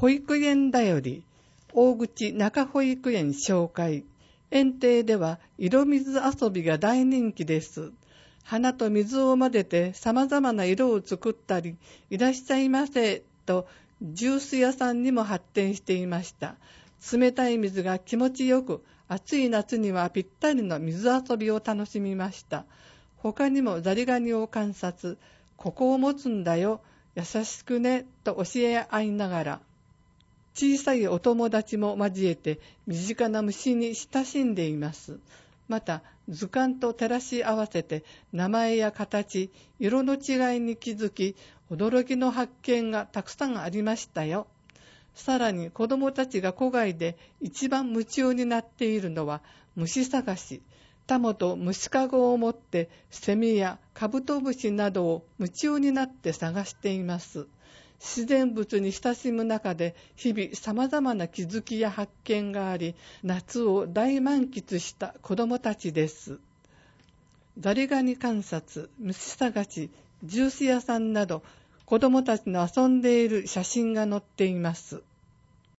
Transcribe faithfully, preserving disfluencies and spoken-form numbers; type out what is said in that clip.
保育園だより、大口中保育園紹介。園庭では色水遊びが大人気です。花と水を混ぜて様々な色を作ったり、いらっしゃいませとジュース屋さんにも発展していました。冷たい水が気持ちよく、暑い夏にはぴったりの水遊びを楽しみました。他にもザリガニを観察、ここを持つんだよ、優しくね、と教え合いながら、小さいお友達も交えて身近な虫に親しんでいます。また、図鑑と照らし合わせて名前や形、色の違いに気づき、驚きの発見がたくさんありましたよ。さらに子どもたちが戸外で一番夢中になっているのは虫探し。タモと虫かごを持ってセミやカブトムシなどを夢中になって探しています。自然物に親しむ中で日々様々な気づきや発見があり、夏を大満喫した子どもたちです。ザリガニ観察、虫探し、ジュース屋さんなど子どもたちの遊んでいる写真が載っています。